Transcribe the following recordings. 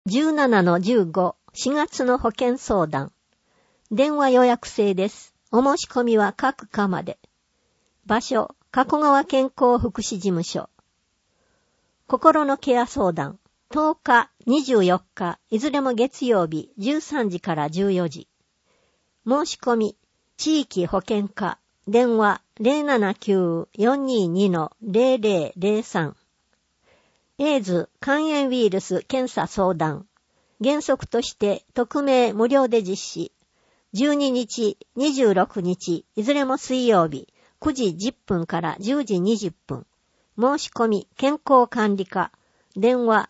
17-15、4月の保険相談。電話予約制です。お申し込みは各課まで。場所、加古川健康福祉事務所。心のケア相談。10日、24日、いずれも月曜日、13時から14時。申し込み、地域保健課。電話 079-422-0003。エイズ肝炎ウイルス検査相談。原則として匿名無料で実施。12日、26日、いずれも水曜日、9時10分から10時20分。申し込み、健康管理課。電話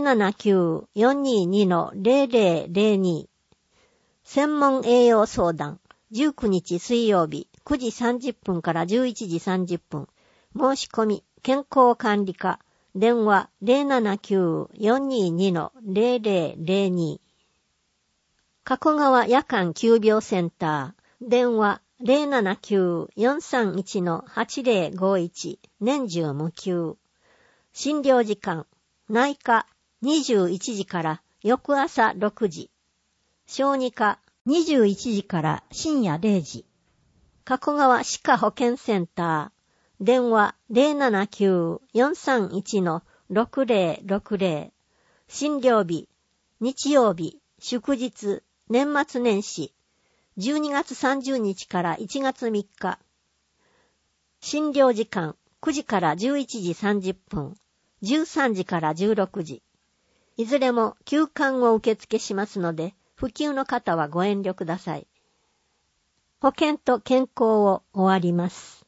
079-422-0002。専門栄養相談。19日水曜日、9時30分から11時30分。申し込み、健康管理課。電話 079-422-0002。加古川夜間急病センター。電話 079-431-8051。年中無休。診療時間。内科21時から翌朝6時。小児科21時から深夜0時。加古川歯科保健センター。電話 079-431-6060。診療日、日曜日、祝日、年末年始、12月30日から1月3日。診療時間、9時から11時30分、13時から16時。いずれも休館を受付しますので、不急の方はご遠慮ください。保険と健康を終わります。